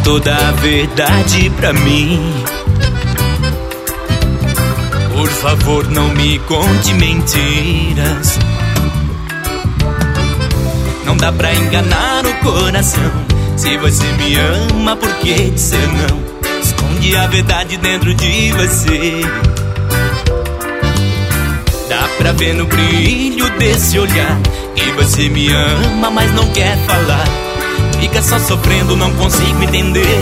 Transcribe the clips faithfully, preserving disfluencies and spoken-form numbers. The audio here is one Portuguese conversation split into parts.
toda a verdade pra mim. Por favor, não me conte mentiras. Não dá pra enganar o coração. Se você me ama, por que dizer não? Esconde a verdade dentro de você. Dá pra ver no brilho desse olhar que você me ama, mas não quer falar. Fica só sofrendo, não consigo entender.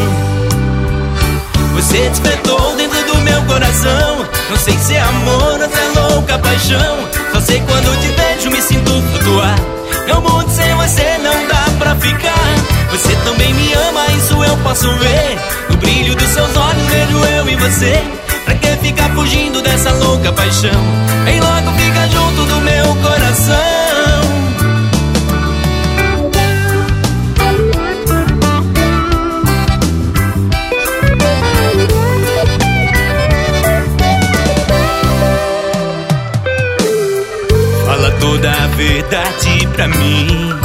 Você despertou dentro do meu coração. Não sei se é amor ou se é louca paixão. Só sei quando te vejo me sinto flutuar. Meu mundo sem você não dá pra ficar. Você também me ama, isso eu posso ver. No brilho dos seus olhos vejo eu e você. Pra que ficar fugindo dessa louca paixão? Vem logo, fica junto do meu coração. Fala toda a verdade pra mim.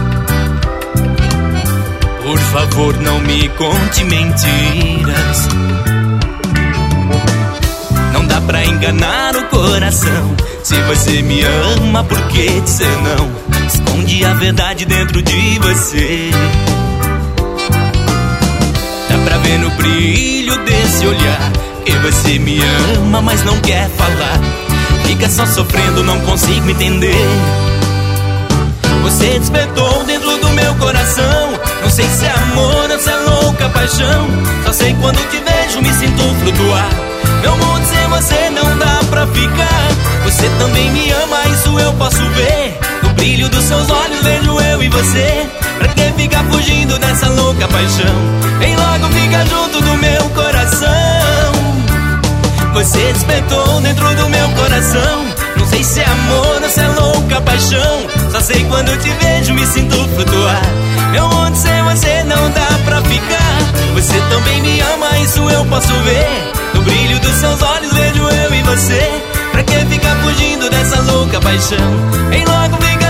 Por favor, não me conte mentiras. Não dá pra enganar o coração. Se você me ama, por que dizer não? Esconde a verdade dentro de você. Dá pra ver no brilho desse olhar que você me ama, mas não quer falar. Fica só sofrendo, não consigo entender. Você despertou dentro do meu coração. Não sei se é amor ou se é louca paixão. Só sei quando te vejo me sinto flutuar. Meu mundo sem você não dá pra ficar. Você também me ama, isso eu posso ver. No brilho dos seus olhos vejo eu e você. Pra que ficar fugindo dessa louca paixão? Vem logo, fica junto do meu coração. Você despertou dentro do meu coração. Não sei se é amor ou se é louca paixão. Só sei quando te vejo me sinto flutuar. Meu mundo sem você não dá pra ficar. Você também me ama, isso eu posso ver. No brilho dos seus olhos vejo eu e você. Pra que ficar fugindo dessa louca paixão? Vem logo, fica